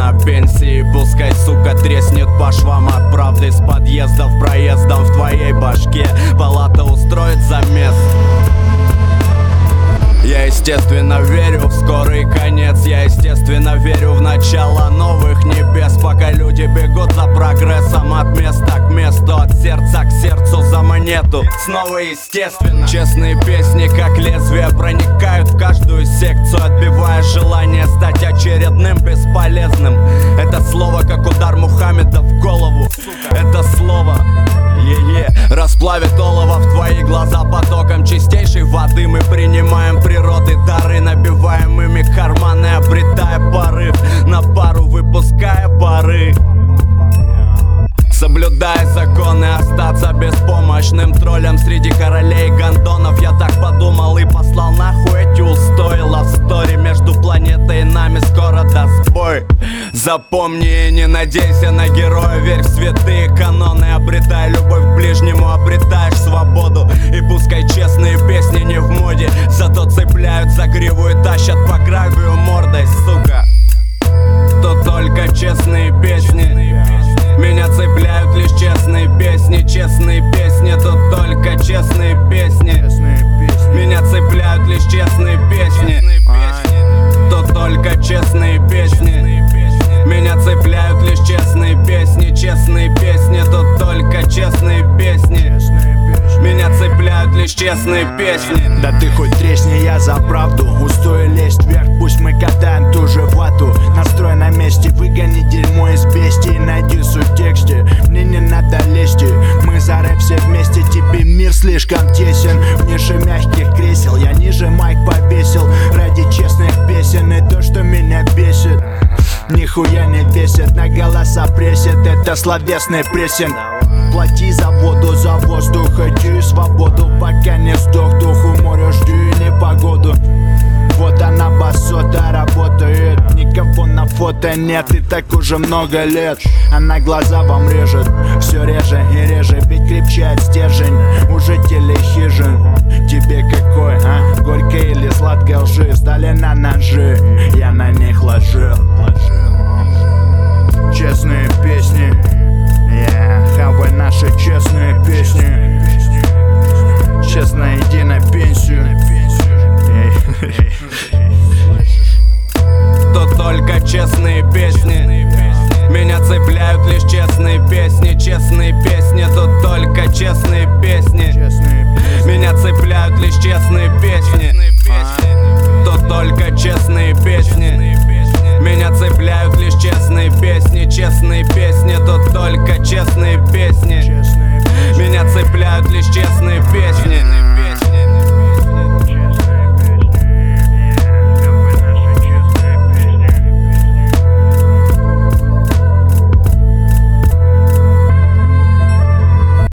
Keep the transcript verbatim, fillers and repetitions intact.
на пенсии. Пускай, сука, треснет по швам от правды. С подъездов проездом в твоей башке палата устроит замес. Я, естественно, верю в скорый конец. Я, естественно, верю в начало новых небес. Пока люди бегут за прогрессом от места к месту, от сердца к сердцу за монету. Снова естественно. Честные песни, как лезвия, проникают в каждую секцию, отбивая желание стать очередным бесполезным. Это слово, как удар Мухаммеда в голову. Это слово е-е расплавит олово в твои глаза потоком чистейшей воды. Мы принимаем природы дары, набиваем ими карманы, обретая порыв на пару, выпуская пары. Соблюдая законы, остаться беспомощным троллем среди королей и гондонов. Я так подумал и послал нахуй эти устои. Лавстори между планетой и нами скоро даст бой. Запомни и не надейся на героя, верь в святые каноны. Обретай любовь к ближнему, обретаешь свободу. И пускай честные песни не в моде, зато цепляют за гриву и тащат по гравию мордой, сука. То только честные песни. Меня цепляют лишь честные песни. Честные песни, тут только честные песни. Меня цепляют лишь честные песни. Тут только честные песни. Меня цепляют лишь честные песни. Честные песни, тут только честные песни. Меня цепляют лишь честные песни. Да ты хоть тресни, я за правду. Устои лезть вверх, пусть мы катаем ту же вату. Настрой на месте, выгони дерьмо из бестии. Найди суть в тексте, мне не надо лезть. Мы за рэп все вместе, тебе мир слишком тесен. Ниже мягких кресел, я ниже майк повесил. Ради честных песен и то, что меня бесит, нихуя не весит, на голоса пресит. Это словесный прессинг. Плати за воду, за воздух, хочу свободу. Пока не сдох дух, у моря жду непогоду. Вот она басота работает, никого на фото нет. И так уже много лет, она глаза вам режет. Все реже и реже, ведь крепчает стержень уже телехижин. Тебе какой, а? Горькой или сладкой лжи? Стали на ножи, я на них ложил. Честные песни, yeah, хавай наши честные песни. Честно иди на пенсию. Тут только честные песни. Меня цепляют лишь честные песни. Честные песни, тут только честные песни. Меня цепляют лишь честные песни. Тут только честные песни. Меня цепляют лишь честные песни. Честные песни, тут только честные песни. Меня цепляют лишь честные песни.